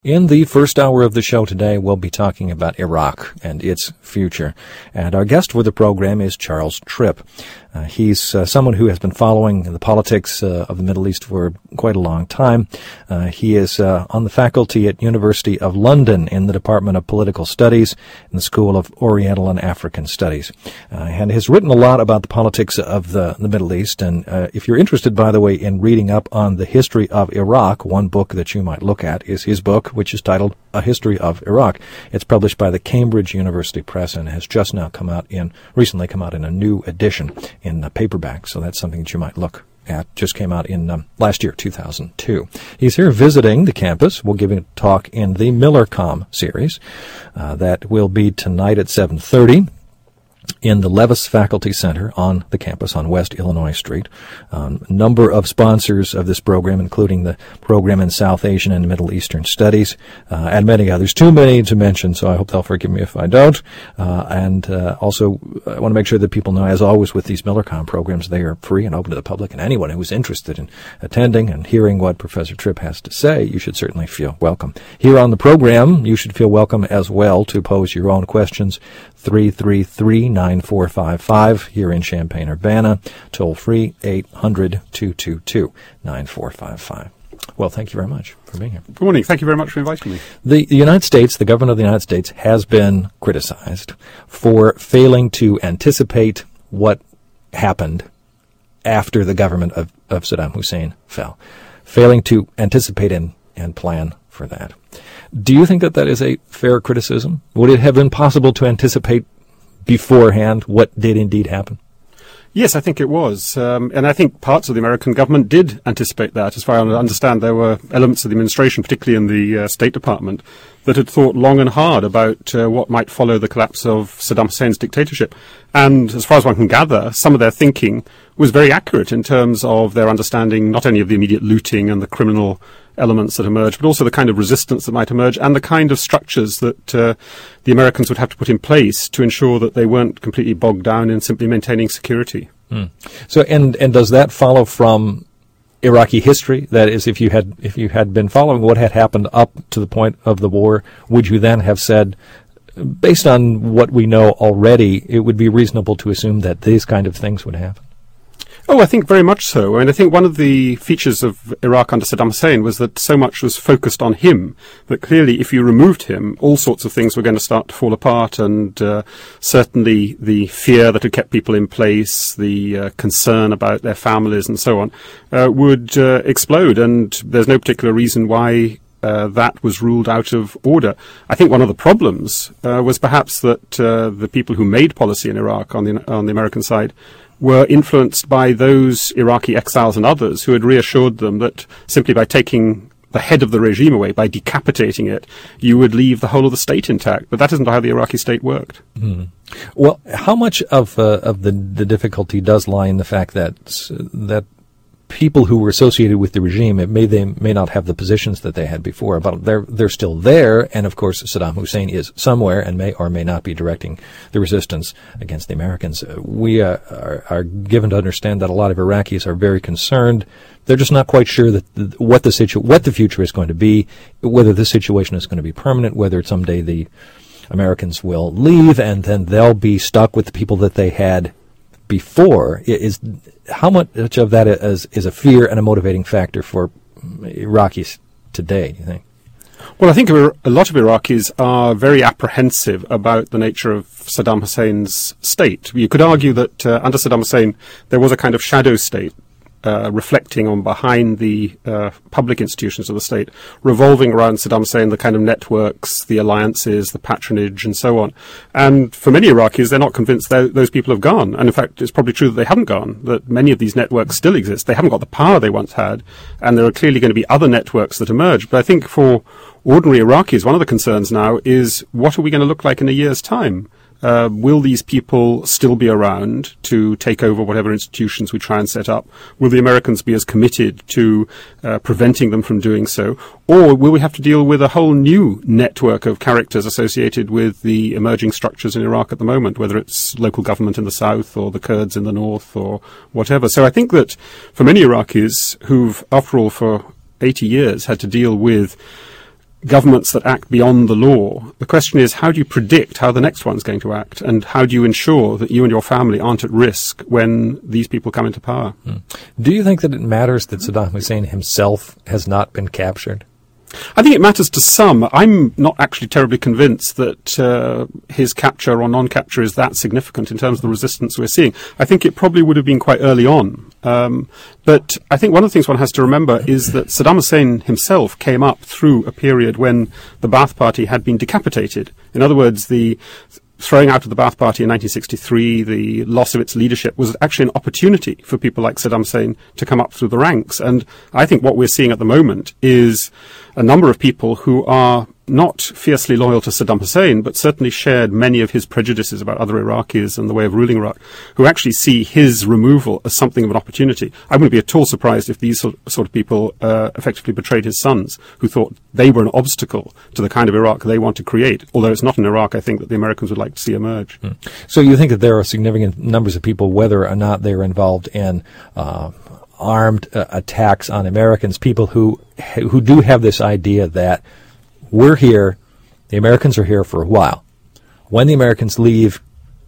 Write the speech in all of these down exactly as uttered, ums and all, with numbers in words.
In the first hour of the show today, we'll be talking about Iraq and its future. And our guest for the program is Charles Tripp. Uh, he's uh, someone who has been following the politics uh, of the Middle East for quite a long time. Uh, he is uh, on the faculty at University of London in the Department of Political Studies in the School of Oriental and African Studies. Uh, and has written a lot about the politics of the, the Middle East. And uh, if you're interested, by the way, in reading up on the history of Iraq, one book that you might look at is his book, which is titled A History of Iraq. It's published by the Cambridge University Press and has just now come out in, recently come out in a new edition in a paperback. So that's something that you might look at. Just came out in um, last year, two thousand two. He's here visiting the campus. We'll give a talk in the MillerCom series. Uh, that will be tonight at seven thirty. In the Levis Faculty Center on the campus on West Illinois Street. Um, a number of sponsors of this program, including the program in South Asian and Middle Eastern Studies, uh, and many others. Too many to mention, so I hope they'll forgive me if I don't. Uh, and uh, also, I want to make sure that people know, as always with these MillerCom programs, they are free and open to the public, and anyone who's interested in attending and hearing what Professor Tripp has to say, you should certainly feel welcome. Here on the program, you should feel welcome as well to pose your own questions. three three three, nine four five five here in Champaign-Urbana. Toll free eight hundred, two two two, nine four five five. Well, thank you very much for being here. Good morning. Thank you very much for inviting me. The, the United States, the government of the United States, has been criticized for failing to anticipate what happened after the government of, of Saddam Hussein fell, failing to anticipate and, and plan for that. Do you think that that is a fair criticism? Would it have been possible to anticipate beforehand what did indeed happen? Yes, I think it was. Um, and I think parts of the American government did anticipate that. As far as I understand, there were elements of the administration, particularly in the uh, State Department, that had thought long and hard about uh, what might follow the collapse of Saddam Hussein's dictatorship. And as far as one can gather, some of their thinking was very accurate in terms of their understanding not only of the immediate looting and the criminal elements that emerged, but also the kind of resistance that might emerge and the kind of structures that uh, the Americans would have to put in place to ensure that they weren't completely bogged down in simply maintaining security. Hmm. So, and and does that follow from Iraqi history? That is, if you had if you had been following what had happened up to the point of the war, would you then have said, based on what we know already, it would be reasonable to assume that these kind of things would happen? Oh, I think very much so. And I think one of the features of Iraq under Saddam Hussein was that so much was focused on him that clearly if you removed him, all sorts of things were going to start to fall apart. And uh, certainly the fear that had kept people in place, the uh, concern about their families and so on, uh, would uh, explode. And there's no particular reason why Uh, that was ruled out of order. I think one of the problems uh, was perhaps that uh, the people who made policy in Iraq on the on the American side were influenced by those Iraqi exiles and others who had reassured them that simply by taking the head of the regime away, by decapitating it, you would leave the whole of the state intact. But that isn't how the Iraqi state worked. Mm. Well, how much of uh, of the the difficulty does lie in the fact that that people who were associated with the regime, it may they may not have the positions that they had before, but they're they're still there, and of course Saddam Hussein is somewhere and may or may not be directing the resistance against the Americans. Uh, we uh, are, are given to understand that a lot of Iraqis are very concerned. They're just not quite sure that the, what the situ what the future is going to be, whether this situation is going to be permanent, whether someday the Americans will leave and then they'll be stuck with the people that they had before. Is how much of that is, is a fear and a motivating factor for Iraqis today, do you think? Well, I think a lot of Iraqis are very apprehensive about the nature of Saddam Hussein's state. You could argue that uh, under Saddam Hussein there was a kind of shadow state, Uh, reflecting on behind the uh, public institutions of the state, revolving around Saddam Hussein, the kind of networks, the alliances, the patronage, and so on. And for many Iraqis, they're not convinced that those people have gone. And in fact, it's probably true that they haven't gone, that many of these networks still exist. They haven't got the power they once had, and there are clearly going to be other networks that emerge. But I think for ordinary Iraqis, one of the concerns now is, what are we going to look like in a year's time? Uh, will these people still be around to take over whatever institutions we try and set up? Will the Americans be as committed to uh, preventing them from doing so? Or will we have to deal with a whole new network of characters associated with the emerging structures in Iraq at the moment, whether it's local government in the south or the Kurds in the north or whatever? So I think that for many Iraqis who've, after all, for eighty years had to deal with governments that act beyond the law. The question is, how do you predict how the next one's going to act, and how do you ensure that you and your family aren't at risk when these people come into power? Mm. Do you think that it matters that Saddam Hussein himself has not been captured? I think it matters to some. I'm not actually terribly convinced that uh, his capture or non-capture is that significant in terms of the resistance we're seeing. I think it probably would have been quite early on. Um, but I think one of the things one has to remember is that Saddam Hussein himself came up through a period when the Ba'ath Party had been decapitated. In other words, the throwing out of the Ba'ath Party in nineteen sixty-three, the loss of its leadership, was actually an opportunity for people like Saddam Hussein to come up through the ranks. And I think what we're seeing at the moment is a number of people who are not fiercely loyal to Saddam Hussein, but certainly shared many of his prejudices about other Iraqis and the way of ruling Iraq, who actually see his removal as something of an opportunity. I wouldn't be at all surprised if these sort of people uh, effectively betrayed his sons, who thought they were an obstacle to the kind of Iraq they want to create, although it's not an Iraq, I think, that the Americans would like to see emerge. Hmm. So you think that there are significant numbers of people, whether or not they're involved in uh, armed uh, attacks on Americans, people who who do have this idea that we're here, the Americans are here for a while. When the Americans leave,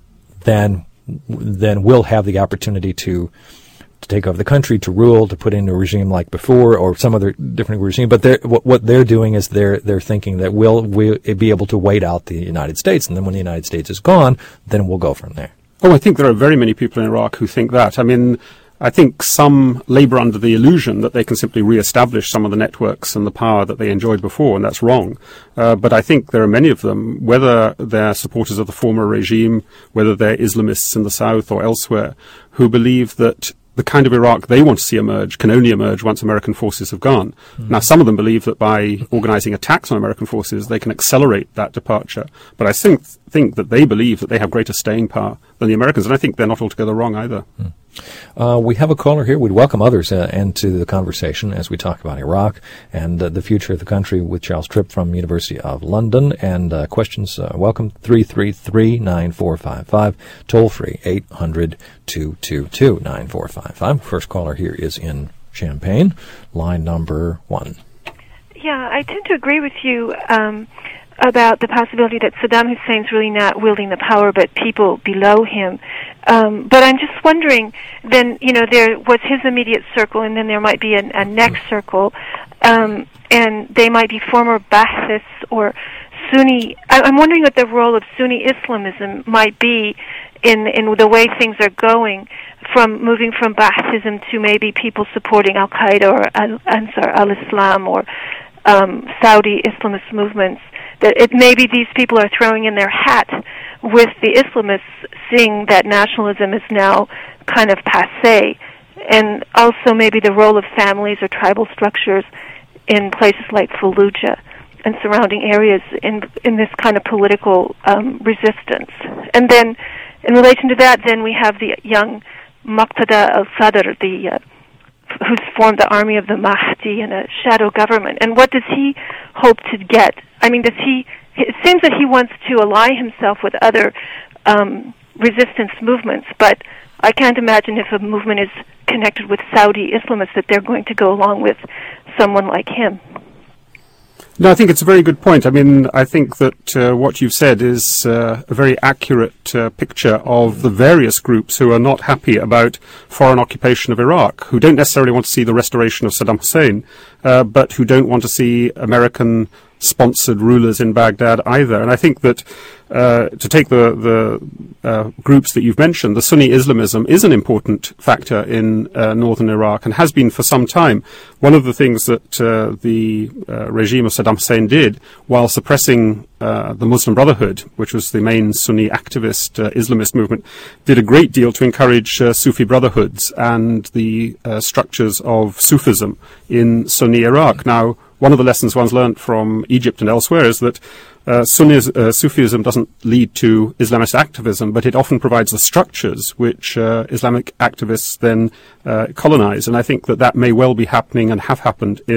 then then we'll have the opportunity to to take over the country, to rule, to put in a regime like before, or some other different regime. But they're, what, what they're doing is they're they're thinking that we'll we'll be able to wait out the United States, and then when the United States is gone, then we'll go from there. Oh, I think there are very many people in Iraq who think that. I mean, I think some labour under the illusion that they can simply re-establish some of the networks and the power that they enjoyed before, and that's wrong. Uh, but I think there are many of them, whether they're supporters of the former regime, whether they're Islamists in the south or elsewhere, who believe that the kind of Iraq they want to see emerge can only emerge once American forces have gone. Mm. Now, some of them believe that by organising attacks on American forces, they can accelerate that departure. But I think, think that they believe that they have greater staying power than the Americans, and I think they're not altogether wrong either. Mm. Uh, we have a caller here. We'd welcome others uh, into the conversation as we talk about Iraq and uh, the future of the country with Charles Tripp from University of London. And uh, questions, uh, welcome, three three three, nine four five five, toll free, eight hundred, two two two, nine four five five. First caller here is in Champaign, line number one. Yeah, I tend to agree with you um, about the possibility that Saddam Hussein's really not wielding the power, but people below him. Um, but I'm just wondering, then, you know, there was his immediate circle, and then there might be a, a next circle, um, and they might be former Ba'athists or Sunni. I, I'm wondering what the role of Sunni Islamism might be in in the way things are going, from moving from Ba'athism to maybe people supporting Al-Qaeda or Al- Ansar al-Islam or um, Saudi Islamist movements. That it maybe these people are throwing in their hat with the Islamists, seeing that nationalism is now kind of passé, and also maybe the role of families or tribal structures in places like Fallujah and surrounding areas in in this kind of political um, resistance. And then, in relation to that, then we have the young Muqtada al-Sadr, the uh, who's formed the army of the Mahdi in a shadow government. And what does he hope to get? I mean, does he? It seems that he wants to ally himself with other um, resistance movements, but I can't imagine if a movement is connected with Saudi Islamists that they're going to go along with someone like him. No, I think it's a very good point. I mean, I think that uh, what you've said is uh, a very accurate uh, picture of the various groups who are not happy about foreign occupation of Iraq, who don't necessarily want to see the restoration of Saddam Hussein, uh, but who don't want to see American sponsored rulers in Baghdad either. And I think that uh, to take the, the uh, groups that you've mentioned, the Sunni Islamism is an important factor in uh, northern Iraq and has been for some time. One of the things that uh, the uh, regime of Saddam Hussein did while suppressing uh, the Muslim Brotherhood, which was the main Sunni activist uh, Islamist movement, did a great deal to encourage uh, Sufi brotherhoods and the uh, structures of Sufism in Sunni Iraq. Now, one of the lessons one's learned from Egypt and elsewhere is that uh, Sunni uh, Sufism doesn't lead to Islamist activism, but it often provides the structures which uh, Islamic activists then uh, colonize. And I think that that may well be happening and have happened in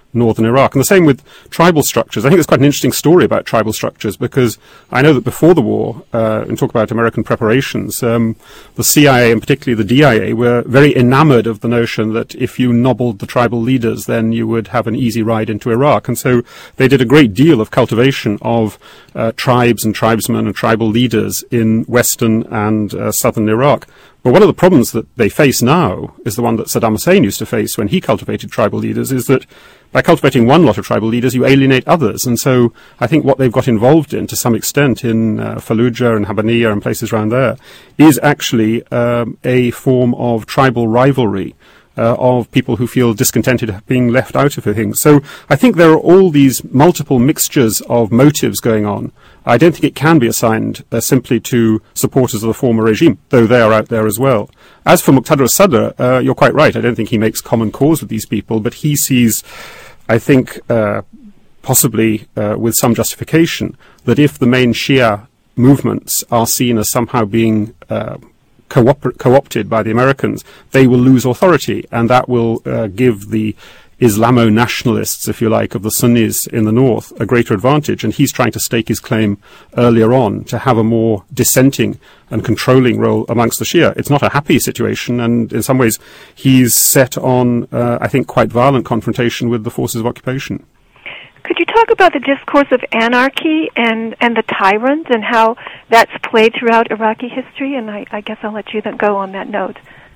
northern Iraq. And the same with tribal structures. I think there's quite an interesting story about tribal structures, because I know that before the war, uh, and talk about American preparations, um, the C I A and particularly the D I A were very enamored of the notion that if you nobbled the tribal leaders, then you would have an easy ride into Iraq. And so they did a great deal of cultivation of uh, tribes and tribesmen and tribal leaders in western and uh, southern Iraq. But one of the problems that they face now is the one that Saddam Hussein used to face when he cultivated tribal leaders, is that by cultivating one lot of tribal leaders, you alienate others. And so I think what they've got involved in, to some extent, in uh, Fallujah and Habbaniyah and places around there, is actually um, a form of tribal rivalry. Uh, of people who feel discontented being left out of things. So I think there are all these multiple mixtures of motives going on. I don't think it can be assigned uh, simply to supporters of the former regime, though they are out there as well. As for Muqtada al-Sadr, uh, you're quite right. I don't think he makes common cause with these people, but he sees, I think, uh, possibly uh, with some justification, that if the main Shia movements are seen as somehow being uh, Co-op- co-opted by the Americans, they will lose authority, and that will uh, give the Islamo-nationalists, if you like, of the Sunnis in the north a greater advantage. And he's trying to stake his claim earlier on to have a more dissenting and controlling role amongst the Shia. It's not a happy situation, and in some ways he's set on, uh, I think, quite violent confrontation with the forces of occupation. Could you talk about the discourse of anarchy and, and the tyrant and how that's played throughout Iraqi history? And I, I guess I'll let you then go on that note.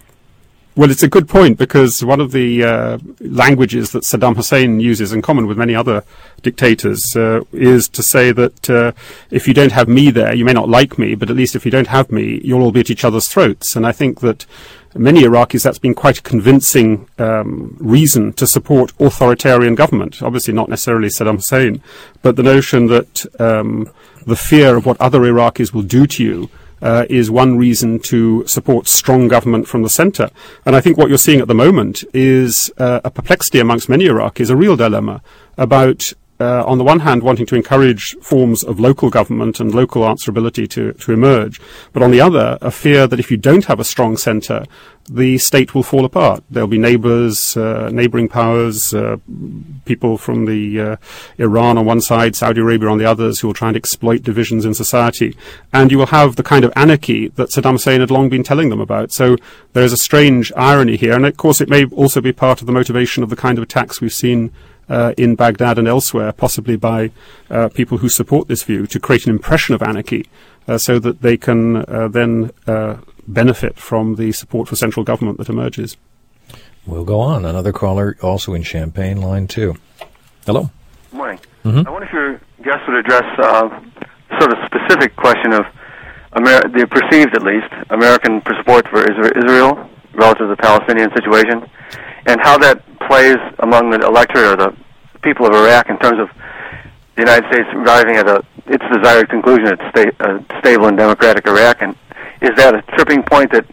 Well, it's a good point, because one of the uh, languages that Saddam Hussein uses in common with many other dictators uh, is to say that uh, if you don't have me there, you may not like me, but at least if you don't have me, you'll all be at each other's throats. And I think that many Iraqis, that's been quite a convincing um, reason to support authoritarian government. Obviously not necessarily Saddam Hussein, but the notion that um, the fear of what other Iraqis will do to you uh, is one reason to support strong government from the center. And I think what you're seeing at the moment is uh, a perplexity amongst many Iraqis, a real dilemma about Uh, on the one hand, wanting to encourage forms of local government and local answerability to, to emerge, but on the other, a fear that if you don't have a strong centre, the state will fall apart. There'll be neighbours, uh, neighbouring powers, uh, people from the uh, Iran on one side, Saudi Arabia on the others, who will try and exploit divisions in society. And you will have the kind of anarchy that Saddam Hussein had long been telling them about. So there is a strange irony here, and of course it may also be part of the motivation of the kind of attacks we've seen Uh, in Baghdad and elsewhere, possibly by uh, people who support this view, to create an impression of anarchy uh, so that they can uh, then uh, benefit from the support for central government that emerges. We'll go on. Another caller also in Champaign, line two. Hello. Good morning. Mm-hmm. I wonder if your guest would address uh, sort of specific question of Amer- the perceived, at least, American support for Israel relative to the Palestinian situation, and how that plays among the electorate or the people of Iraq in terms of the United States arriving at a, its desired conclusion at sta- uh, stable and democratic Iraq. And is that a tripping point that,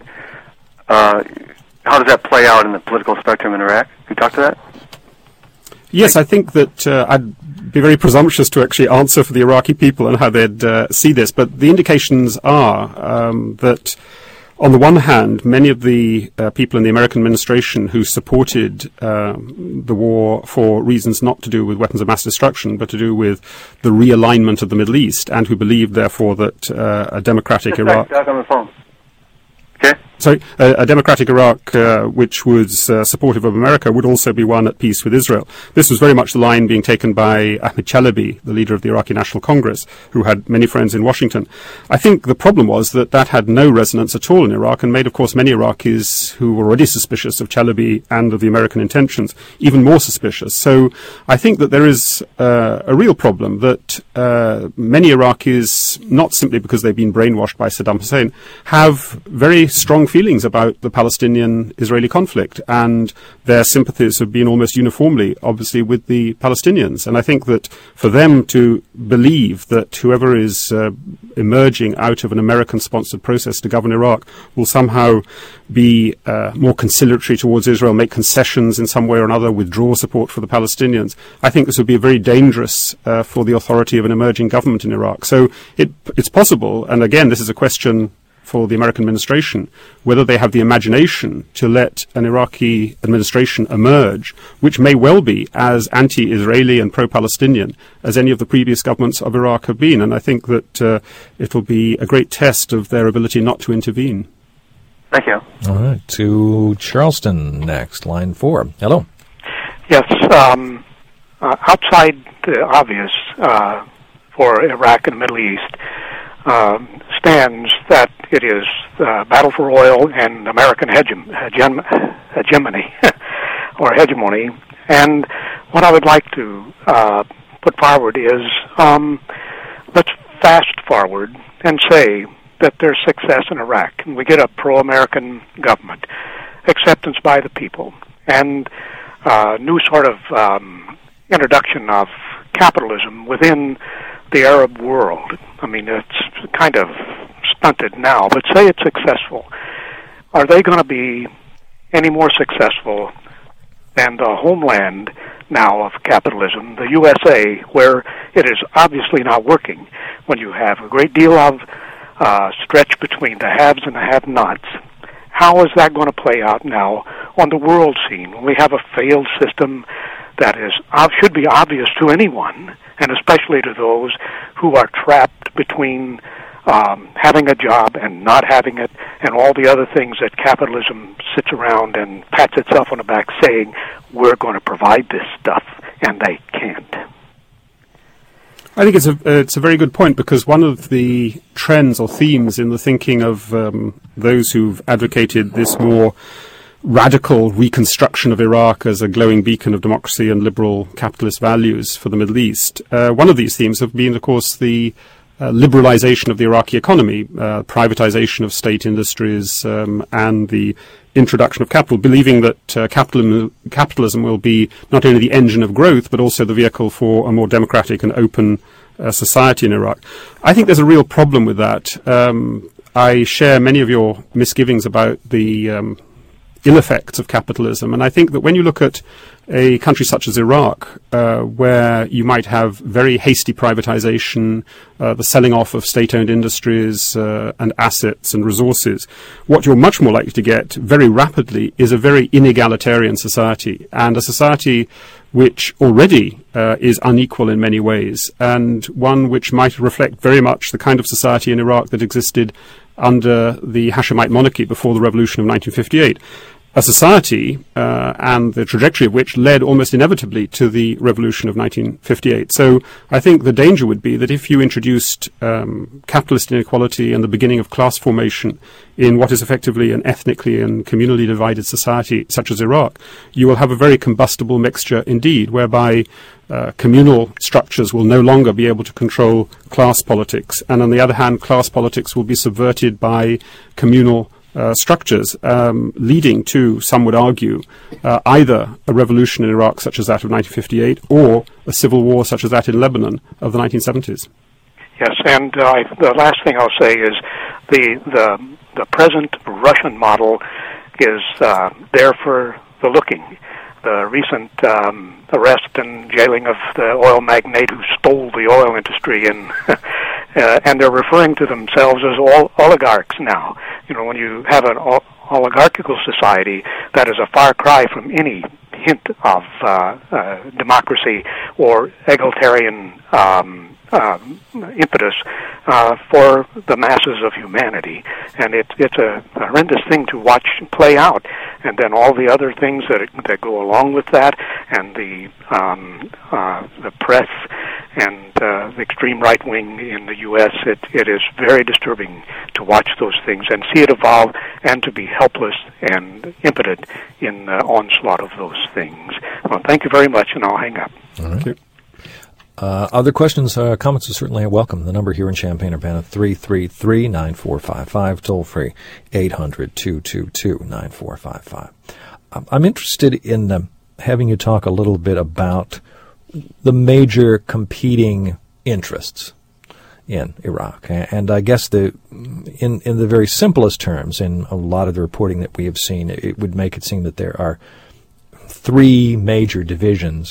uh, how does that play out in the political spectrum in Iraq? Can you talk to that? Yes, I think that uh, I'd be very presumptuous to actually answer for the Iraqi people and how they'd uh, see this, but the indications are um, that on the one hand, many of the uh, people in the American administration who supported uh, the war for reasons not to do with weapons of mass destruction, but to do with the realignment of the Middle East, and who believed, therefore, that uh, a democratic Just Iraq... Back on the phone. Okay. Sorry, a, a democratic Iraq uh, which was uh, supportive of America would also be one at peace with Israel. This was very much the line being taken by Ahmed Chalabi, the leader of the Iraqi National Congress, who had many friends in Washington. I think the problem was that that had no resonance at all in Iraq, and made, of course, many Iraqis who were already suspicious of Chalabi and of the American intentions even more suspicious. So I think that there is uh, a real problem that uh, many Iraqis, not simply because they've been brainwashed by Saddam Hussein, have very strong feelings about the Palestinian-Israeli conflict, and their sympathies have been almost uniformly, obviously, with the Palestinians. And I think that for them to believe that whoever is uh, emerging out of an American-sponsored process to govern Iraq will somehow be uh, more conciliatory towards Israel, make concessions in some way or another, withdraw support for the Palestinians, I think this would be very dangerous uh, for the authority of an emerging government in Iraq. So it, it's possible, and again, this is a question for the American administration whether they have the imagination to let an Iraqi administration emerge, which may well be as anti-Israeli and pro-Palestinian as any of the previous governments of Iraq have been. And I think that uh, it will be a great test of their ability not to intervene. Thank you. All right, to Charleston next, line four. Hello. Yes, um, uh, outside the obvious uh, for Iraq and the Middle East um, stands that it is uh, battle for oil and American hegem- hegem- hegemony or hegemony. And what I would like to uh, put forward is um, let's fast forward and say that there's success in Iraq, and we get a pro-American government, acceptance by the people, and uh, new sort of um, introduction of capitalism within the Arab world. I mean, it's kind of stunted now, but say it's successful. Are they going to be any more successful than the homeland now of capitalism, the U S A, where it is obviously not working, when you have a great deal of Uh, stretch between the haves and the have-nots? How is that going to play out now on the world scene when we have a failed system that is uh, should be obvious to anyone, and especially to those who are trapped between um, having a job and not having it, and all the other things that capitalism sits around and pats itself on the back saying, we're going to provide this stuff, and they can't? I think it's a uh, it's a very good point, because one of the trends or themes in the thinking of um, those who've advocated this more radical reconstruction of Iraq as a glowing beacon of democracy and liberal capitalist values for the Middle East, uh, one of these themes have been, of course, the uh, liberalization of the Iraqi economy, uh, privatization of state industries, um, and the introduction of capital, believing that uh, capitalism, capitalism will be not only the engine of growth, but also the vehicle for a more democratic and open uh, society in Iraq. I think there's a real problem with that. Um, I share many of your misgivings about the um, ill effects of capitalism, and I think that when you look at a country such as Iraq, uh, where you might have very hasty privatization, uh, the selling off of state-owned industries uh, and assets and resources, what you're much more likely to get very rapidly is a very inegalitarian society, and a society which already uh, is unequal in many ways, and one which might reflect very much the kind of society in Iraq that existed under the Hashemite monarchy before the revolution of nineteen fifty-eight. A society uh, and the trajectory of which led almost inevitably to the revolution of nineteen fifty-eight. So I think the danger would be that if you introduced um, capitalist inequality and the beginning of class formation in what is effectively an ethnically and communally divided society such as Iraq, you will have a very combustible mixture indeed, whereby uh, communal structures will no longer be able to control class politics, and on the other hand, class politics will be subverted by communal Uh, structures, um, leading to, some would argue, uh, either a revolution in Iraq such as that of nineteen fifty-eight or a civil war such as that in Lebanon of the nineteen seventies. Yes, and uh, the last thing I'll say is the the, the present Russian model is uh, there for the looking. The recent um, arrest and jailing of the oil magnate who stole the oil industry, and uh, and they're referring to themselves as ol- oligarchs now. You know, when you have an ol- oligarchical society, that is a far cry from any hint of uh, uh, democracy or egalitarian um, um, impetus uh, for the masses of humanity. And it, it's a horrendous thing to watch play out. And then all the other things that that go along with that, and the um, uh, the press and uh, the extreme right wing in the U S, it, it is very disturbing to watch those things and see it evolve, and to be helpless and impotent in the onslaught of those things. Well, thank you very much, and I'll hang up. All right. Thank you. Uh, other questions, uh, comments are certainly welcome. The number here in Champaign-Urbana, three three three, nine four five five, toll free, eight hundred, two two two, nine four five five. I'm interested in uh, having you talk a little bit about the major competing interests in Iraq. And I guess the in, in the very simplest terms, in a lot of the reporting that we have seen, it would make it seem that there are three major divisions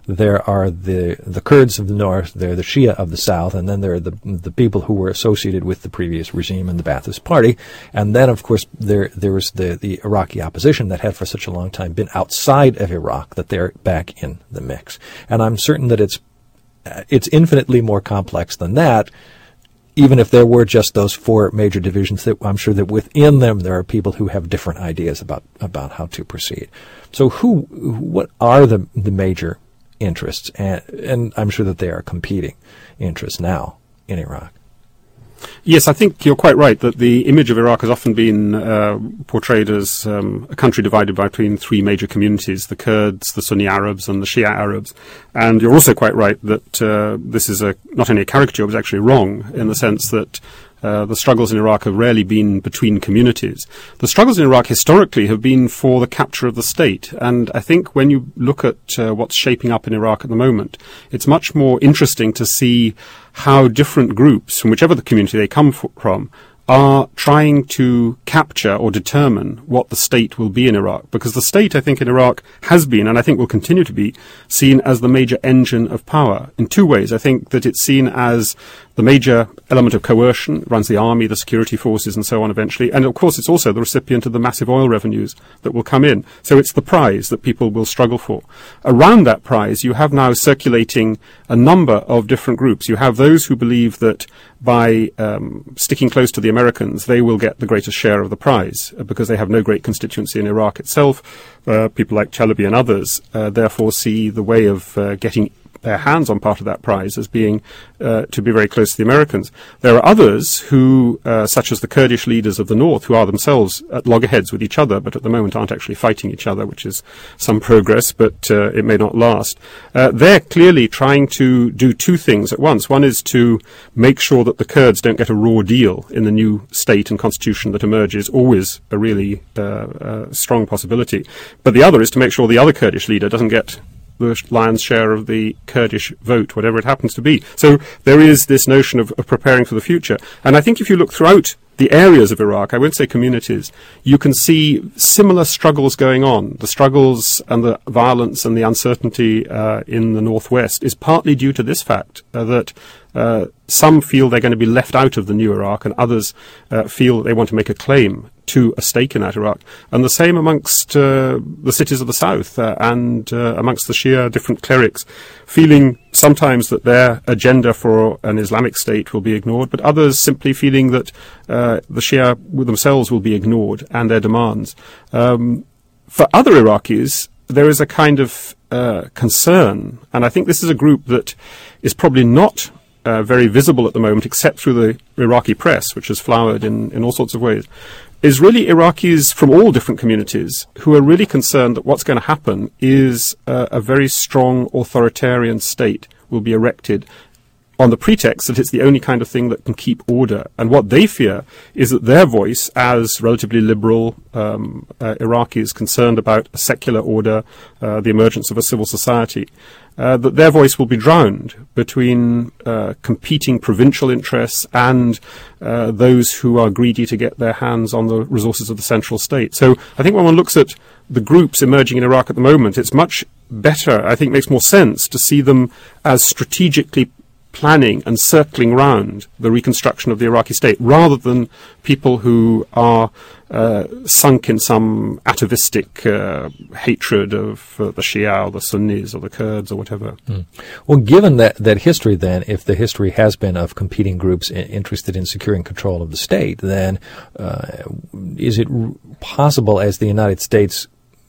there are the the Kurds of the north, they're the Shia of the south, and then there are the the people who were associated with the previous regime and the Ba'athist Party. And then, of course, there there was the, the Iraqi opposition that had for such a long time been outside of Iraq, that they're back in the mix. And I'm certain that it's it's infinitely more complex than that. Even if there were just those four major divisions, that I'm sure that within them there are people who have different ideas about, about how to proceed. So who, what are the, the major interests? And, and I'm sure that they are competing interests now in Iraq. Yes, I think you're quite right that the image of Iraq has often been uh, portrayed as um, a country divided between three major communities, the Kurds, the Sunni Arabs, and the Shia Arabs. And you're also quite right that uh, this is a, not only a caricature, but actually wrong, in the sense that Uh, the struggles in Iraq have rarely been between communities. The struggles in Iraq historically have been for the capture of the state. And I think when you look at uh, what's shaping up in Iraq at the moment, it's much more interesting to see how different groups, from whichever the community they come f- from, are trying to capture or determine what the state will be in Iraq. Because the state, I think, in Iraq has been, and I think will continue to be, seen as the major engine of power. In two ways. I think that it's seen as the major element of coercion. It runs the army, the security forces, and so on eventually. And, of course, it's also the recipient of the massive oil revenues that will come in. So it's the prize that people will struggle for. Around that prize, you have now circulating a number of different groups. You have those who believe that by um, sticking close to the Americans, they will get the greatest share of the prize, uh, because they have no great constituency in Iraq itself. Uh, people like Chalabi and others uh, therefore see the way of uh, getting their hands on part of that prize as being uh, to be very close to the Americans. There are others who, uh, such as the Kurdish leaders of the north, who are themselves at loggerheads with each other, but at the moment aren't actually fighting each other, which is some progress, but uh, it may not last. Uh, they're clearly trying to do two things at once. One is to make sure that the Kurds don't get a raw deal in the new state and constitution that emerges, always a really uh, uh, strong possibility. But the other is to make sure the other Kurdish leader doesn't get the lion's share of the Kurdish vote, whatever it happens to be. So there is this notion of, of preparing for the future. And I think if you look throughout the areas of Iraq, I won't say communities, you can see similar struggles going on. The struggles and the violence and the uncertainty uh, in the northwest is partly due to this fact, uh, that uh, some feel they're going to be left out of the new Iraq, and others uh, feel they want to make a claim to a stake in that Iraq. And the same amongst uh, the cities of the south uh, and uh, amongst the Shia different clerics, feeling sometimes that their agenda for an Islamic state will be ignored, but others simply feeling that uh, the Shia themselves will be ignored and their demands. Um, for other Iraqis, there is a kind of uh, concern, and I think this is a group that is probably not uh, very visible at the moment, except through the Iraqi press, which has flowered in, in all sorts of ways, is really Iraqis from all different communities who are really concerned that what's going to happen is uh, a very strong authoritarian state will be erected on the pretext that it's the only kind of thing that can keep order. And what they fear is that their voice, as relatively liberal um, uh, Iraqis concerned about a secular order, uh, the emergence of a civil society, uh, that their voice will be drowned between uh, competing provincial interests and uh, those who are greedy to get their hands on the resources of the central state. So I think when one looks at the groups emerging in Iraq at the moment, it's much better, I think makes more sense to see them as strategically planning and circling round the reconstruction of the Iraqi state, rather than people who are uh, sunk in some atavistic uh, hatred of uh, the Shia or the Sunnis or the Kurds or whatever. Mm. Well, given that, that history then, if the history has been of competing groups I- interested in securing control of the state, then uh, is it r- possible, as the United States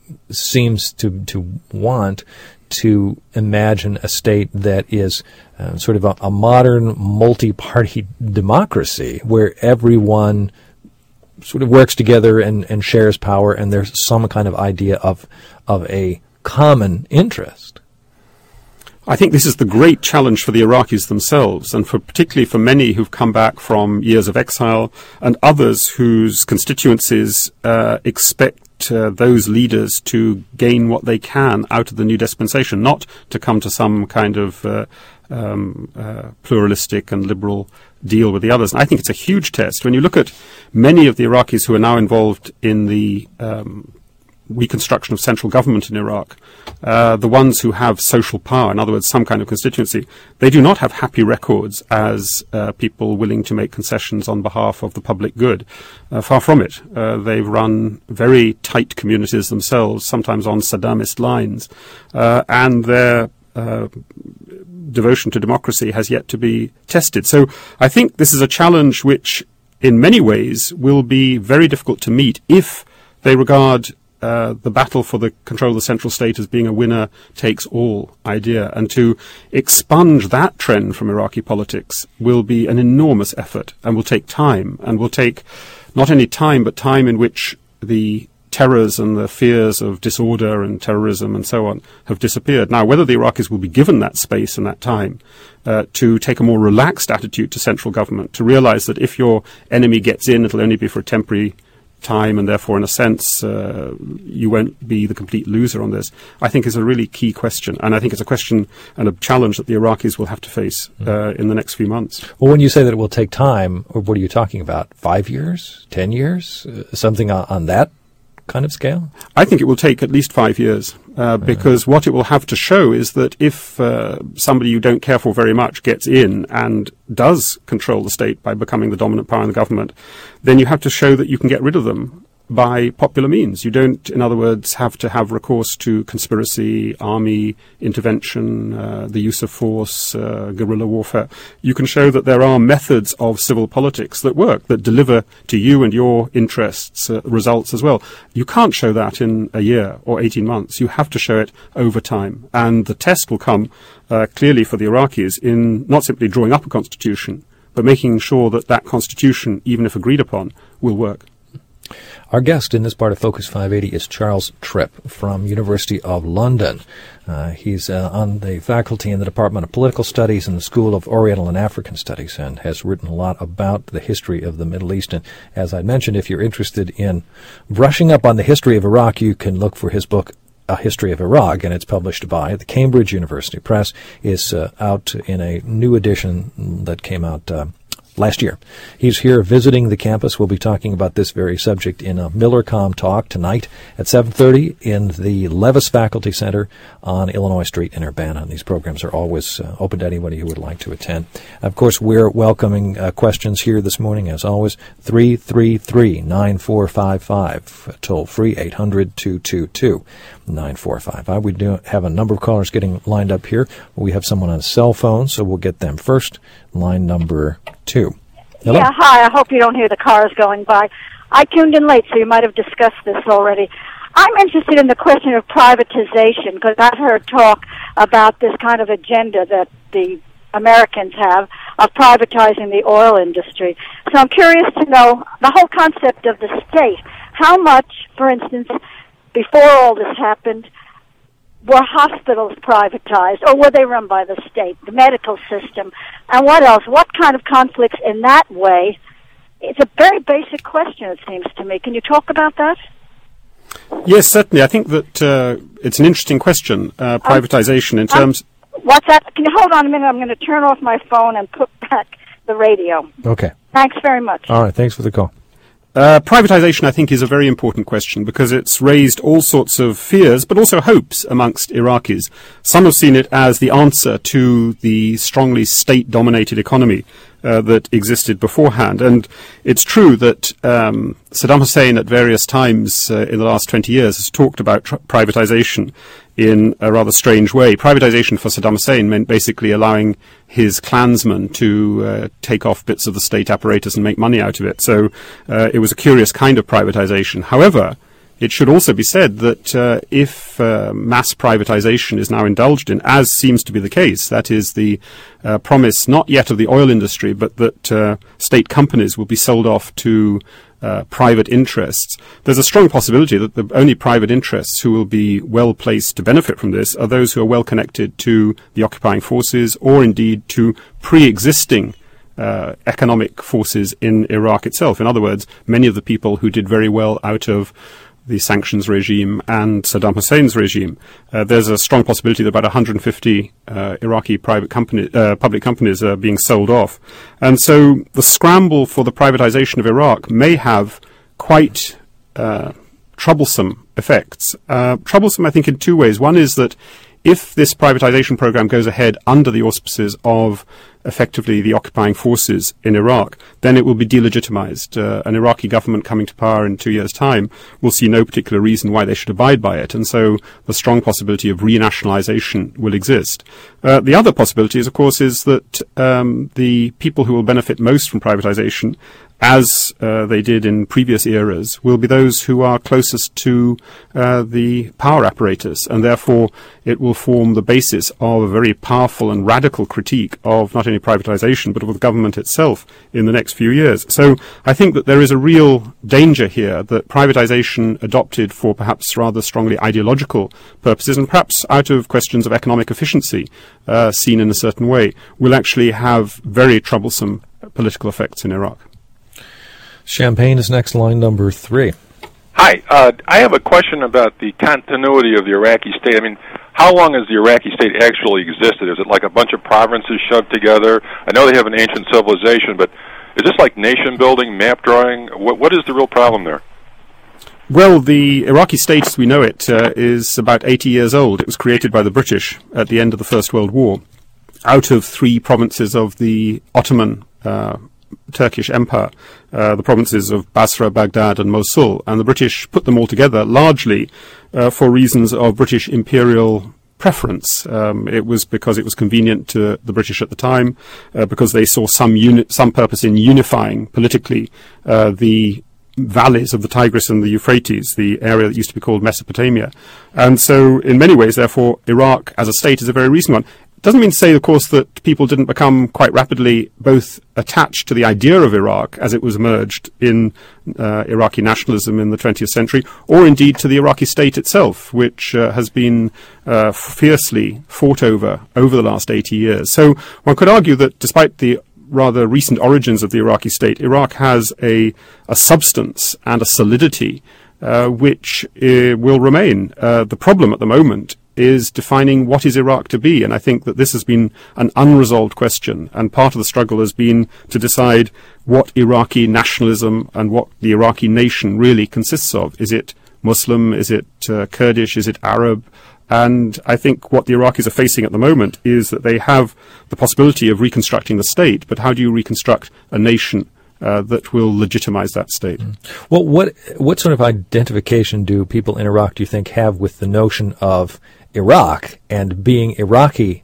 seems to, to want, to imagine a state that is uh, sort of a, a modern multi-party democracy where everyone sort of works together and, and shares power, and there's some kind of idea of of a common interest? I think this is the great challenge for the Iraqis themselves, and for particularly for many who've come back from years of exile and others whose constituencies uh, expect Uh, those leaders to gain what they can out of the new dispensation, not to come to some kind of uh, um, uh, pluralistic and liberal deal with the others. And I think it's a huge test. When you look at many of the Iraqis who are now involved in the um, reconstruction of central government in Iraq, uh, the ones who have social power, in other words, some kind of constituency, they do not have happy records as uh, people willing to make concessions on behalf of the public good. Uh, far from it. Uh, they've run very tight communities themselves, sometimes on Saddamist lines, uh, and their uh, devotion to democracy has yet to be tested. So I think this is a challenge which, in many ways, will be very difficult to meet if they regard Uh, the battle for the control of the central state as being a winner-takes-all idea. And to expunge that trend from Iraqi politics will be an enormous effort and will take time, and will take not only time, but time in which the terrors and the fears of disorder and terrorism and so on have disappeared. Now, whether the Iraqis will be given that space and that time uh, to take a more relaxed attitude to central government, to realize that if your enemy gets in, it'll only be for a temporary time, and therefore, in a sense, uh, you won't be the complete loser on this, I think is a really key question. And I think it's a question and a challenge that the Iraqis will have to face uh, in the next few months. Well, when you say that it will take time, what are you talking about? Five years? Ten years? Uh, something on, on that kind of scale? I think it will take at least five years, uh, because what it will have to show is that if uh, somebody you don't care for very much gets in and does control the state by becoming the dominant power in the government, then you have to show that you can get rid of them by popular means. You don't, in other words, have to have recourse to conspiracy, army intervention, uh, the use of force, uh, guerrilla warfare. You can show that there are methods of civil politics that work, that deliver to you and your interests uh, results as well. You can't show that in a year or eighteen months. You have to show it over time. And the test will come uh, clearly for the Iraqis in not simply drawing up a constitution, but making sure that that constitution, even if agreed upon, will work. Our guest in this part of Focus five eighty is Charles Tripp from University of London. Uh, he's uh, on the faculty in the Department of Political Studies in the School of Oriental and African Studies, and has written a lot about the history of the Middle East. And as I mentioned, if you're interested in brushing up on the history of Iraq, you can look for his book, A History of Iraq, and it's published by the Cambridge University Press. Is uh, out in a new edition that came out uh, last year. He's here visiting the campus. We'll be talking about this very subject in a MillerCom talk tonight at seven thirty in the Levis Faculty Center on Illinois Street in Urbana. And these programs are always uh, open to anybody who would like to attend. Of course, we're welcoming uh, questions here this morning, as always. three three three, nine four five five, toll free eight hundred, two two two, nine four five five. We do have a number of callers getting lined up here. We have someone on a cell phone, so we'll get them first. Line number two. Hello? Yeah, hi. I hope you don't hear the cars going by. I tuned in late, so you might have discussed this already. I'm interested in the question of privatization, because I've heard talk about this kind of agenda that the Americans have of privatizing the oil industry. So I'm curious to know the whole concept of the state. How much, for instance, before all this happened, were hospitals privatized, or were they run by the state, the medical system? And what else? What kind of conflicts in that way? It's a very basic question, it seems to me. Can you talk about that? Yes, certainly. I think that uh, it's an interesting question, uh, privatization um, in terms... Um, what's that? Can you hold on a minute? I'm going to turn off my phone and put back the radio. Okay. Thanks very much. All right, thanks for the call. Uh, privatization, I think, is a very important question because it's raised all sorts of fears, but also hopes amongst Iraqis. Some have seen it as the answer to the strongly state-dominated economy uh, that existed beforehand. And it's true that um, Saddam Hussein at various times uh, in the last twenty years has talked about tr- privatization in a rather strange way. Privatization for Saddam Hussein meant basically allowing his clansmen to uh, take off bits of the state apparatus and make money out of it. So uh, it was a curious kind of privatization. However, it should also be said that uh, if uh, mass privatization is now indulged in, as seems to be the case, that is the uh, promise not yet of the oil industry, but that uh, state companies will be sold off to Uh, private interests, there's a strong possibility that the only private interests who will be well placed to benefit from this are those who are well connected to the occupying forces or indeed to pre-existing uh, economic forces in Iraq itself. In other words, many of the people who did very well out of the sanctions regime and Saddam Hussein's regime. Uh, there's a strong possibility that about one hundred fifty uh, Iraqi private company, uh, public companies are being sold off. And so the scramble for the privatization of Iraq may have quite uh, troublesome effects. Uh, troublesome, I think, in two ways. One is that if this privatization program goes ahead under the auspices of effectively the occupying forces in Iraq, then it will be delegitimized. Uh, an Iraqi government coming to power in two years' time will see no particular reason why they should abide by it, and so the strong possibility of renationalization will exist. Uh, the other possibility, is, of course, is that um, the people who will benefit most from privatization, as uh, they did in previous eras, will be those who are closest to uh, the power apparatus, and therefore it will form the basis of a very powerful and radical critique of not only privatization but of the government itself in the next few years. So I think that there is a real danger here that privatization adopted for perhaps rather strongly ideological purposes, and perhaps out of questions of economic efficiency uh, seen in a certain way, will actually have very troublesome political effects in Iraq. Champagne is next, line number three. Hi, uh, I have a question about the continuity of the Iraqi state. I mean, how long has the Iraqi state actually existed? Is it like a bunch of provinces shoved together? I know they have an ancient civilization, but is this like nation building, map drawing? What, what is the real problem there? Well, the Iraqi state as we know it uh, is about eighty years old. It was created by the British at the end of the First World War out of three provinces of the Ottoman uh Turkish Empire, uh, the provinces of Basra, Baghdad and Mosul, and the British put them all together largely uh, for reasons of British imperial preference. Um, it was because it was convenient to the British at the time, uh, because they saw some uni- some purpose in unifying politically uh, the valleys of the Tigris and the Euphrates, the area that used to be called Mesopotamia. And so in many ways, therefore, Iraq as a state is a very recent one. Doesn't mean to say, of course, that people didn't become quite rapidly both attached to the idea of Iraq as it was emerged in uh, Iraqi nationalism in the twentieth century, or indeed to the Iraqi state itself, which uh, has been uh, fiercely fought over over the last eighty years. So one could argue that despite the rather recent origins of the Iraqi state, Iraq has a, a substance and a solidity uh, which uh, will remain. Uh, the problem at the moment is defining what is Iraq to be, and I think that this has been an unresolved question, and part of the struggle has been to decide what Iraqi nationalism and what the Iraqi nation really consists of. Is it Muslim? Is it uh, Kurdish? Is it Arab? And I think what the Iraqis are facing at the moment is that they have the possibility of reconstructing the state, but how do you reconstruct a nation Uh, that will legitimize that state? Well, what what sort of identification do people in Iraq, do you think, have with the notion of Iraq and being Iraqi,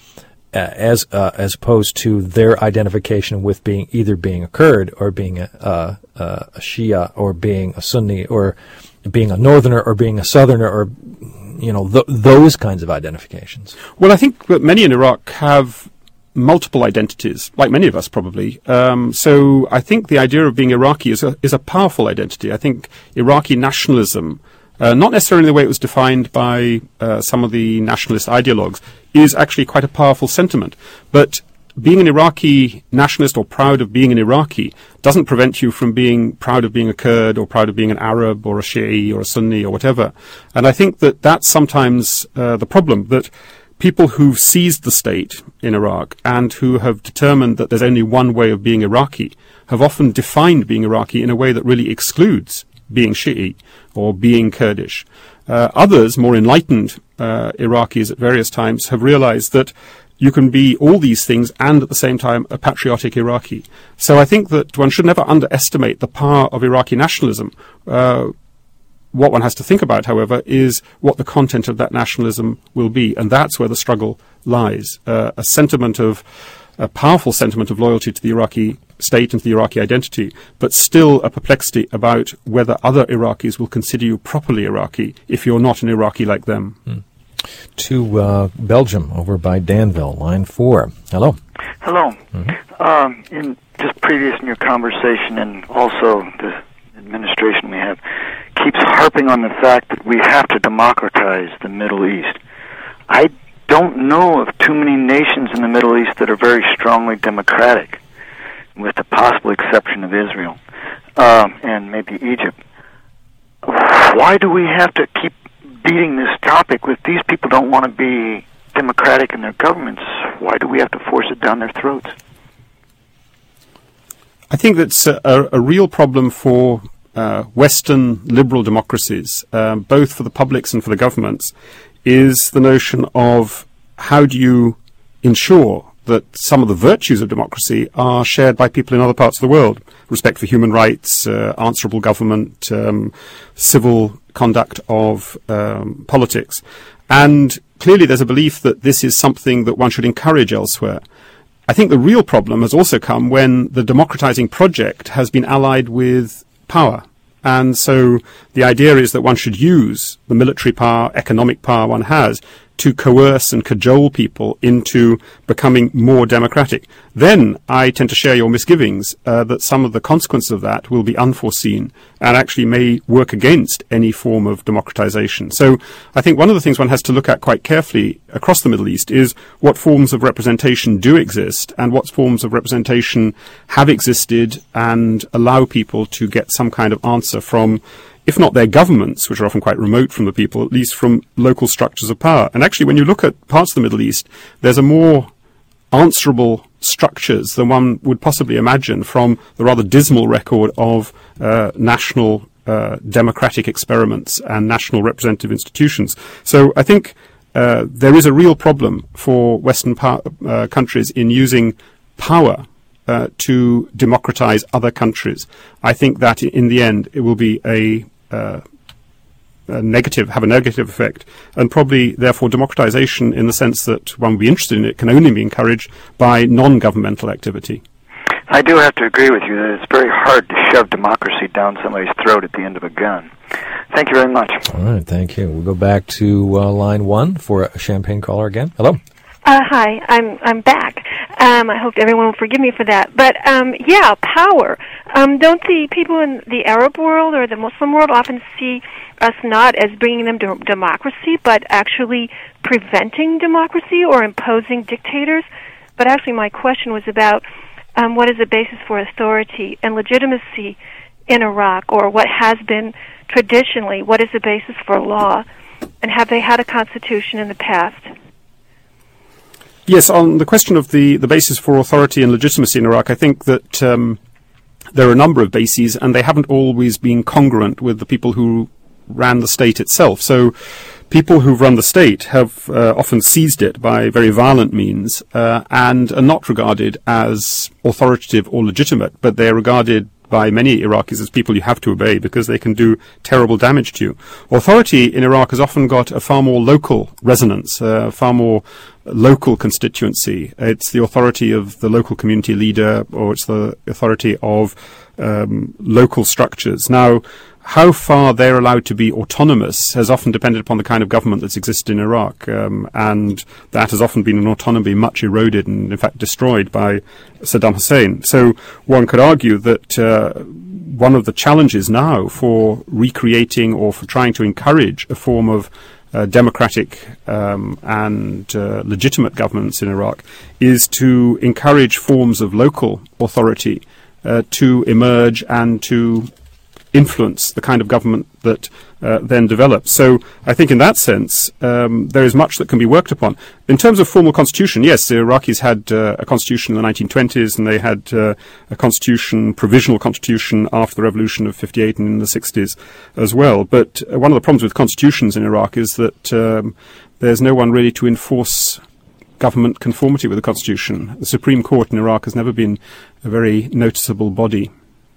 uh, as uh, as opposed to their identification with being either being a Kurd or being a, uh, uh, a Shia or being a Sunni or being a Northerner or being a Southerner, or you know th- those kinds of identifications? Well, I think that many in Iraq have multiple identities, like many of us probably. Um, so I think the idea of being Iraqi is a, is a powerful identity. I think Iraqi nationalism, uh, not necessarily the way it was defined by uh, some of the nationalist ideologues, is actually quite a powerful sentiment. But being an Iraqi nationalist or proud of being an Iraqi doesn't prevent you from being proud of being a Kurd or proud of being an Arab or a Shi'i or a Sunni or whatever. And I think that that's sometimes uh, the problem, that people who've seized the state in Iraq and who have determined that there's only one way of being Iraqi have often defined being Iraqi in a way that really excludes being Shi'i or being Kurdish. Uh, others, more enlightened uh, Iraqis at various times, have realized that you can be all these things and at the same time a patriotic Iraqi. So I think that one should never underestimate the power of Iraqi nationalism. Uh, What one has to think about, however, is what the content of that nationalism will be, and that's where the struggle lies. Uh, a sentiment of, a powerful sentiment of loyalty to the Iraqi state and to the Iraqi identity, but still a perplexity about whether other Iraqis will consider you properly Iraqi if you're not an Iraqi like them. Hmm. To uh, Belgium, over by Danville, line four. Hello. Hello. Mm-hmm. Um, in just previous in your conversation, and also the administration we have, keeps harping on the fact that we have to democratize the Middle East. I don't know of too many nations in the Middle East that are very strongly democratic, with the possible exception of Israel um, and maybe Egypt. Why do we have to keep beating this topic with these people don't want to be democratic in their governments? Why do we have to force it down their throats? I think that's a, a real problem for uh, Western liberal democracies, um, both for the publics and for the governments, is the notion of how do you ensure that some of the virtues of democracy are shared by people in other parts of the world. Respect for human rights, uh, answerable government, um, civil conduct of um, politics. And clearly there's a belief that this is something that one should encourage elsewhere. I think the real problem has also come when the democratizing project has been allied with power. And so the idea is that one should use the military power, economic power one has to coerce and cajole people into becoming more democratic. Then I tend to share your misgivings uh, that some of the consequences of that will be unforeseen and actually may work against any form of democratization. So I think one of the things one has to look at quite carefully across the Middle East is what forms of representation do exist and what forms of representation have existed and allow people to get some kind of answer from, if not their governments, which are often quite remote from the people, at least from local structures of power. And actually, when you look at parts of the Middle East, there's a more answerable structures than one would possibly imagine from the rather dismal record of uh, national uh, democratic experiments and national representative institutions. So I think uh, there is a real problem for Western power, uh, countries in using power uh, to democratize other countries. I think that in the end it will be a Uh, a negative, have a negative effect, and probably, therefore, democratization in the sense that one would be interested in it can only be encouraged by non-governmental activity. I do have to agree with you that it's very hard to shove democracy down somebody's throat at the end of a gun. Thank you very much. All right, thank you. We'll go back to uh, line one for a Champaign caller again. Hello. Uh, hi, I'm I'm back. Um, I hope everyone will forgive me for that. But um, yeah, power. Um, don't the people in the Arab world or the Muslim world often see us not as bringing them to democracy, but actually preventing democracy or imposing dictators? But actually, my question was about um, what is the basis for authority and legitimacy in Iraq, or what has been traditionally, what is the basis for law, and have they had a constitution in the past? Yes, on the question of the, the basis for authority and legitimacy in Iraq, I think that um, there are a number of bases, and they haven't always been congruent with the people who ran the state itself. So people who've run the state have uh, often seized it by very violent means uh, and are not regarded as authoritative or legitimate, but they're regarded by many Iraqis as people you have to obey because they can do terrible damage to you. Authority in Iraq has often got a far more local resonance, uh, far more local constituency. It's the authority of the local community leader, or it's the authority of um, local structures. Now, how far they're allowed to be autonomous has often depended upon the kind of government that's existed in Iraq, um, and that has often been an autonomy much eroded and, in fact, destroyed by Saddam Hussein. So one could argue that uh, one of the challenges now for recreating or for trying to encourage a form of uh, democratic um, and uh, legitimate governance in Iraq is to encourage forms of local authority uh, to emerge and to influence the kind of government that uh, then develops. So I think in that sense, um, there is much that can be worked upon. In terms of formal constitution, yes, the Iraqis had uh, a constitution in the nineteen twenties, and they had uh, a constitution, provisional constitution, after the revolution of fifty-eight and in the sixties as well. But uh, one of the problems with constitutions in Iraq is that um, there's no one really to enforce government conformity with the constitution. The Supreme Court in Iraq has never been a very noticeable body.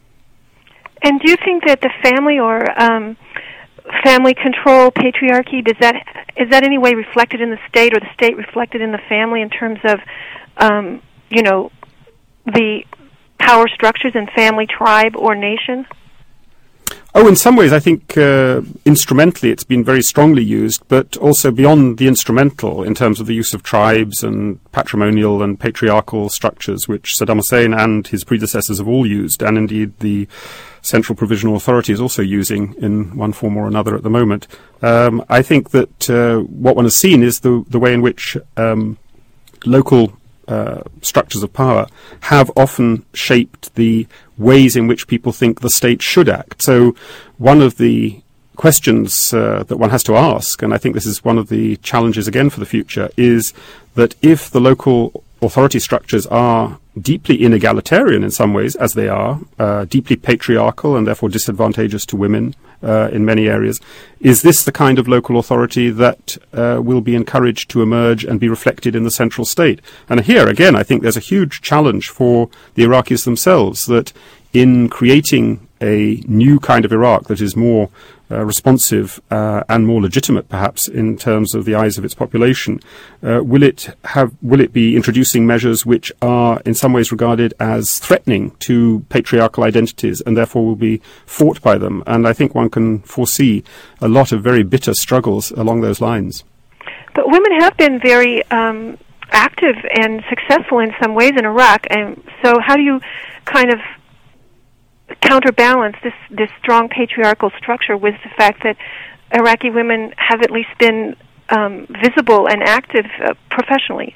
And do you think that the family or um, family control, patriarchy, does that is that any way reflected in the state, or the state reflected in the family in terms of, um, you know, the power structures in family, tribe, or nation? Oh, in some ways, I think uh, instrumentally it's been very strongly used, but also beyond the instrumental in terms of the use of tribes and patrimonial and patriarchal structures, which Saddam Hussein and his predecessors have all used, and indeed the Central Provisional Authority is also using in one form or another at the moment. Um, I think that uh, what one has seen is the, the way in which um, local Uh, structures of power have often shaped the ways in which people think the state should act. So one of the questions uh, that one has to ask, and I think this is one of the challenges again for the future, is that if the local authority structures are deeply inegalitarian in some ways, as they are, uh, deeply patriarchal and therefore disadvantageous to women uh, in many areas. Is this the kind of local authority that uh, will be encouraged to emerge and be reflected in the central state? And here, again, I think there's a huge challenge for the Iraqis themselves, that in creating a new kind of Iraq that is more uh, responsive uh, and more legitimate, perhaps, in terms of the eyes of its population, uh, will it have? Will it be introducing measures which are, in some ways, regarded as threatening to patriarchal identities, and therefore will be fought by them? And I think one can foresee a lot of very bitter struggles along those lines. But women have been very um, active and successful in some ways in Iraq, and so how do you kind of counterbalance this this strong patriarchal structure with the fact that Iraqi women have at least been um, visible and active uh, professionally?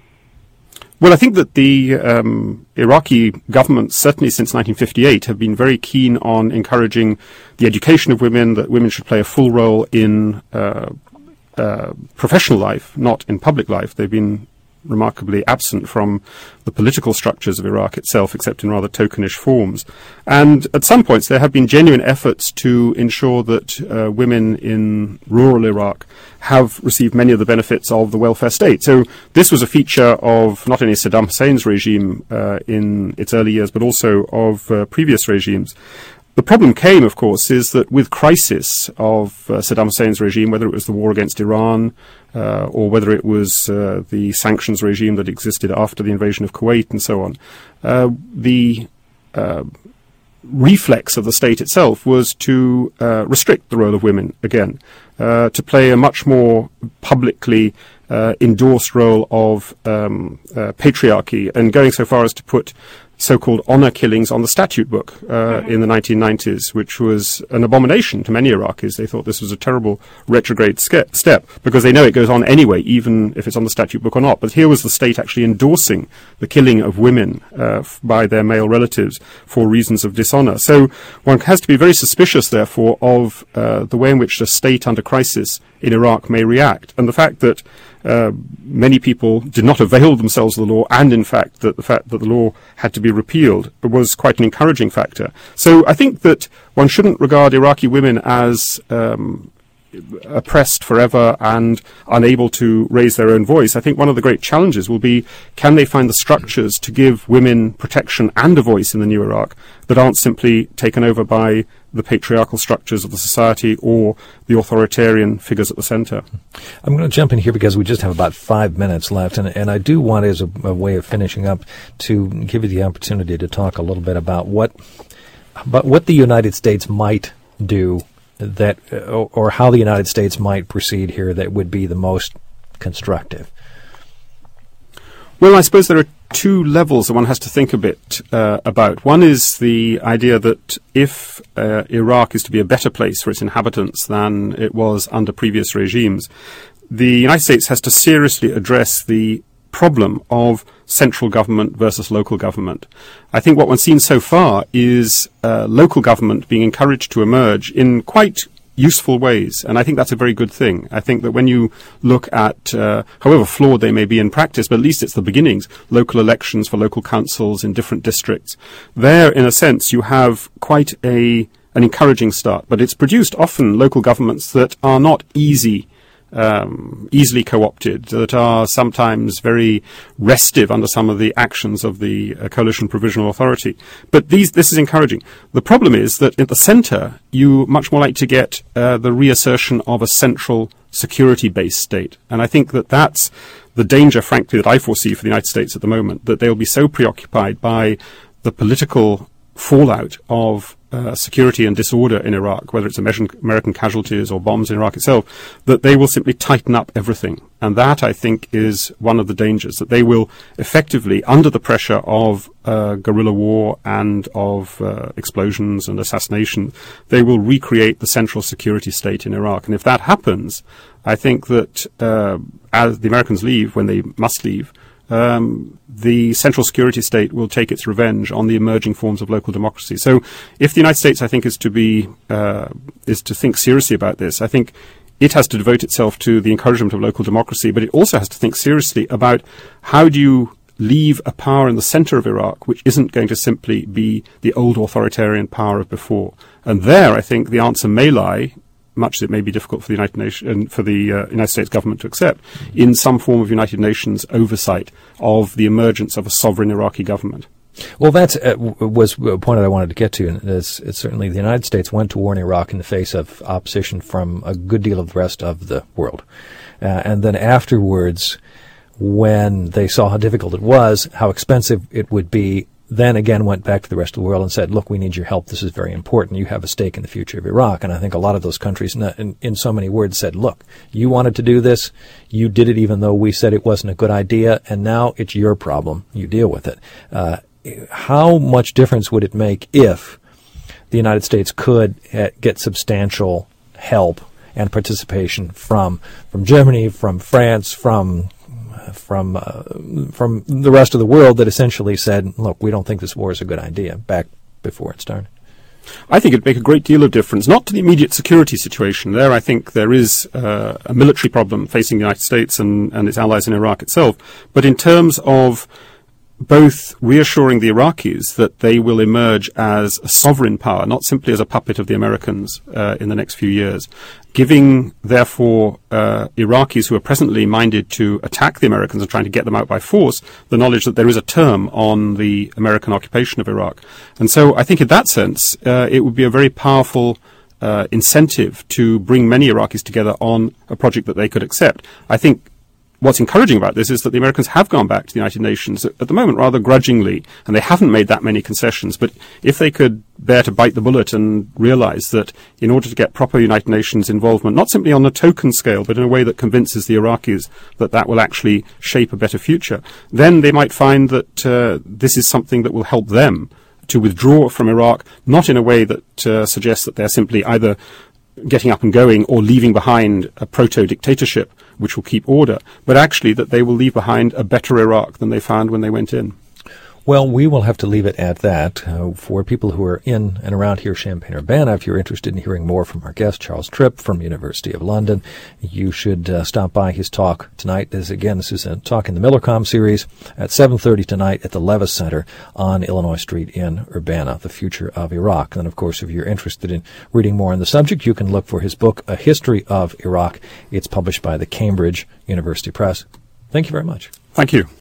Well, I think that the um, Iraqi government, certainly since nineteen fifty-eight, have been very keen on encouraging the education of women, that women should play a full role in uh, uh, professional life, not in public life. They've been remarkably absent from the political structures of Iraq itself, except in rather tokenish forms. And at some points there have been genuine efforts to ensure that uh, women in rural Iraq have received many of the benefits of the welfare state. So this was a feature of not only Saddam Hussein's regime uh, in its early years, but also of uh, previous regimes. The problem came, of course, is that with crisis of uh, Saddam Hussein's regime, whether it was the war against Iran uh, or whether it was uh, the sanctions regime that existed after the invasion of Kuwait and so on, uh, the uh, reflex of the state itself was to uh, restrict the role of women again, uh, to play a much more publicly uh, endorsed role of um, uh, patriarchy, and going so far as to put so-called honor killings on the statute book uh, mm-hmm. in the nineteen nineties, which was an abomination to many Iraqis. They thought this was a terrible retrograde ske- step because they know it goes on anyway, even if it's on the statute book or not. But here was the state actually endorsing the killing of women uh, f- by their male relatives for reasons of dishonor. So one has to be very suspicious, therefore, of uh, the way in which the state under crisis in Iraq may react. And the fact that uh, many people did not avail themselves of the law, and in fact that the fact that the law had to be repealed, was quite an encouraging factor. So I think that one shouldn't regard Iraqi women as um, oppressed forever and unable to raise their own voice. I think one of the great challenges will be, can they find the structures to give women protection and a voice in the new Iraq that aren't simply taken over by the patriarchal structures of the society or the authoritarian figures at the center. I'm going to jump in here because we just have about five minutes left, and, and I do want, as a, a way of finishing up, to give you the opportunity to talk a little bit about what, about what the United States might do that, or, or how the United States might proceed here that would be the most constructive. Well, I suppose there are two levels that one has to think a bit uh, about. One is the idea that if uh, Iraq is to be a better place for its inhabitants than it was under previous regimes, the United States has to seriously address the problem of central government versus local government. I think what one's seen so far is uh, local government being encouraged to emerge in quite useful ways, and I think that's a very good thing. I think that when you look at, uh, however flawed they may be in practice, but at least it's the beginnings, local elections for local councils in different districts, there, in a sense, you have quite a an encouraging start. But it's produced often local governments that are not easy Um, easily co-opted, that are sometimes very restive under some of the actions of the uh, Coalition Provisional Authority. But these, this is encouraging. The problem is that at the centre, you much more like to get uh, the reassertion of a central security-based state. And I think that that's the danger, frankly, that I foresee for the United States at the moment, that they'll be so preoccupied by the political fallout of uh, security and disorder in Iraq, whether it's American casualties or bombs in Iraq itself, that they will simply tighten up everything. And that, I think, is one of the dangers, that they will effectively, under the pressure of uh, guerrilla war and of uh, explosions and assassination, they will recreate the central security state in Iraq. And if that happens, I think that uh, as the Americans leave, when they must leave, Um, the central security state will take its revenge on the emerging forms of local democracy. So if the United States, I think, is to be, uh, is to think seriously about this, I think it has to devote itself to the encouragement of local democracy, but it also has to think seriously about how do you leave a power in the center of Iraq which isn't going to simply be the old authoritarian power of before. And there, I think, the answer may lie, much as it may be difficult for the United Nations, for the uh, United States government to accept, in some form of United Nations oversight of the emergence of a sovereign Iraqi government. Well, that uh, w- was a point that I wanted to get to, and it's, it's certainly the United States went to war in Iraq in the face of opposition from a good deal of the rest of the world. Uh, and then afterwards, when they saw how difficult it was, how expensive it would be, then again went back to the rest of the world and said, look, we need your help. This is very important. You have a stake in the future of Iraq. And I think a lot of those countries, in, in so many words, said, look, you wanted to do this. You did it even though we said it wasn't a good idea. And now it's your problem. You deal with it. Uh, how much difference would it make if the United States could uh, get substantial help and participation from from Germany, from France, from from uh, from the rest of the world that essentially said, look, we don't think this war is a good idea, back before it started? I think it'd make a great deal of difference, not to the immediate security situation. There, I think there is uh, a military problem facing the United States and, and its allies in Iraq itself, but in terms of both reassuring the Iraqis that they will emerge as a sovereign power, not simply as a puppet of the Americans uh, in the next few years, giving, therefore, uh, Iraqis who are presently minded to attack the Americans and trying to get them out by force, the knowledge that there is a term on the American occupation of Iraq. And so I think in that sense, uh, it would be a very powerful uh, incentive to bring many Iraqis together on a project that they could accept. I think what's encouraging about this is that the Americans have gone back to the United Nations at, at the moment rather grudgingly, and they haven't made that many concessions. But if they could bear to bite the bullet and realize that in order to get proper United Nations involvement, not simply on a token scale, but in a way that convinces the Iraqis that that will actually shape a better future, then they might find that uh, this is something that will help them to withdraw from Iraq, not in a way that uh, suggests that they're simply either getting up and going or leaving behind a proto-dictatorship which will keep order, but actually that they will leave behind a better Iraq than they found when they went in. Well, we will have to leave it at that. Uh, for people who are in and around here, Champaign-Urbana, if you're interested in hearing more from our guest, Charles Tripp from University of London, you should uh, stop by his talk tonight. This, again, this is a talk in the Millercom series at seven thirty tonight at the Levis Center on Illinois Street in Urbana, The Future of Iraq. And, of course, if you're interested in reading more on the subject, you can look for his book, A History of Iraq. It's published by the Cambridge University Press. Thank you very much. Thank you.